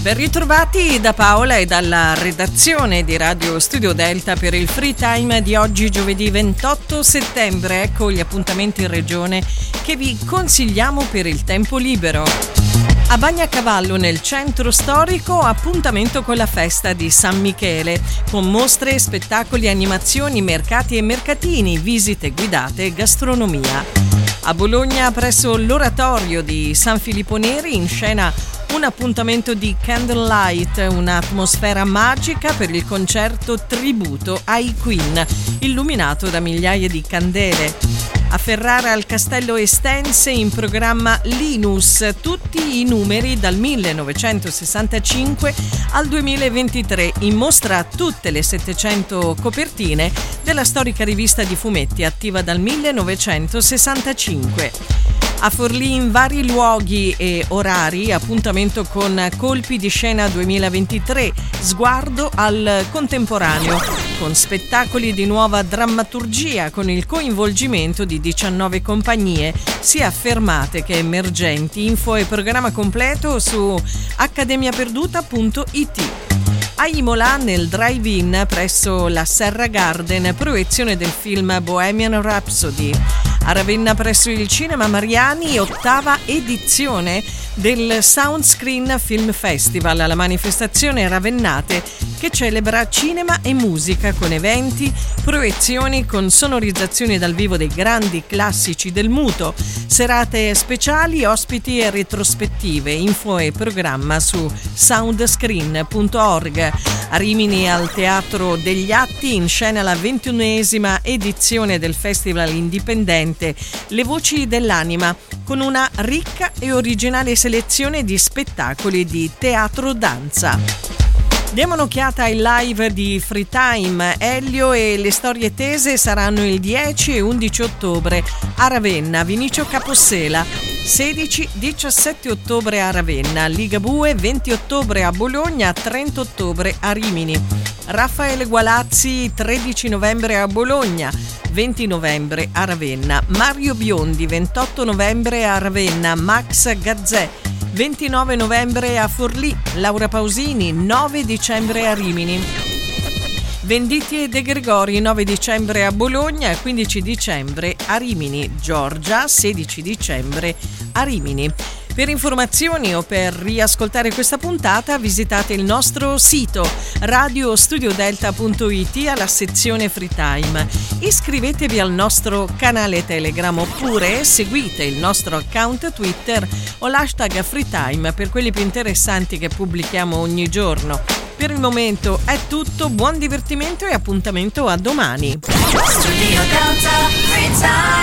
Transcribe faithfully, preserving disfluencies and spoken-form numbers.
Ben ritrovati da Paola e dalla redazione di Radio Studio Delta per il Free Time di oggi, giovedì ventotto settembre. Ecco gli appuntamenti in regione che vi consigliamo per il tempo libero. A Bagnacavallo, nel centro storico, appuntamento con la festa di San Michele, con mostre, spettacoli, animazioni, mercati e mercatini, visite guidate e gastronomia. A Bologna, presso l'oratorio di San Filippo Neri, in scena un appuntamento di Candlelight, un'atmosfera magica per il concerto tributo ai Queen, illuminato da migliaia di candele. A Ferrara, al Castello Estense, in programma Linus, tutti i numeri dal millenovecentosessantacinque al duemilaventitré, in mostra tutte le settecento copertine della storica rivista di fumetti attiva dal millenovecentosessantacinque. A Forlì, in vari luoghi e orari, appuntamento con Colpi di Scena duemilaventitré, sguardo al contemporaneo, con spettacoli di nuova drammaturgia, con il coinvolgimento di diciannove compagnie, sia affermate che emergenti. Info e programma completo su accademia perduta punto it. A Imola, nel drive-in presso la Serra Garden, proiezione del film Bohemian Rhapsody. A Ravenna, presso il Cinema Mariani, ottava edizione del Soundscreen Film Festival, la manifestazione ravennate che celebra cinema e musica con eventi, proiezioni con sonorizzazioni dal vivo dei grandi classici del muto, serate speciali, ospiti e retrospettive. Info e programma su soundscreen punto org. A Rimini, al Teatro degli Atti, in scena la ventunesima edizione del Festival Indipendente Le Voci dell'Anima, con una ricca e originale selezione di spettacoli di teatro danza. Diamo un'occhiata ai live di Free Time. Elio e le storie tese saranno il dieci e undici ottobre a Ravenna, Vinicio Capossela, sedici diciassette ottobre a Ravenna, Ligabue venti ottobre a Bologna, trenta ottobre a Rimini. Raffaele Gualazzi tredici novembre a Bologna, venti novembre a Ravenna. Mario Biondi ventotto novembre a Ravenna, Max Gazzè ventinove novembre a Forlì, Laura Pausini nove dicembre a Rimini. Venditti e De Gregori nove dicembre a Bologna e quindici dicembre a Rimini. Giorgia sedici dicembre a Rimini. Per informazioni o per riascoltare questa puntata visitate il nostro sito radio studio delta punto it alla sezione Free Time. Iscrivetevi al nostro canale Telegram oppure seguite il nostro account Twitter o l'hashtag Free Time per quelli più interessanti che pubblichiamo ogni giorno. Per il momento è tutto, buon divertimento e appuntamento a domani. Studio Delta Free Time.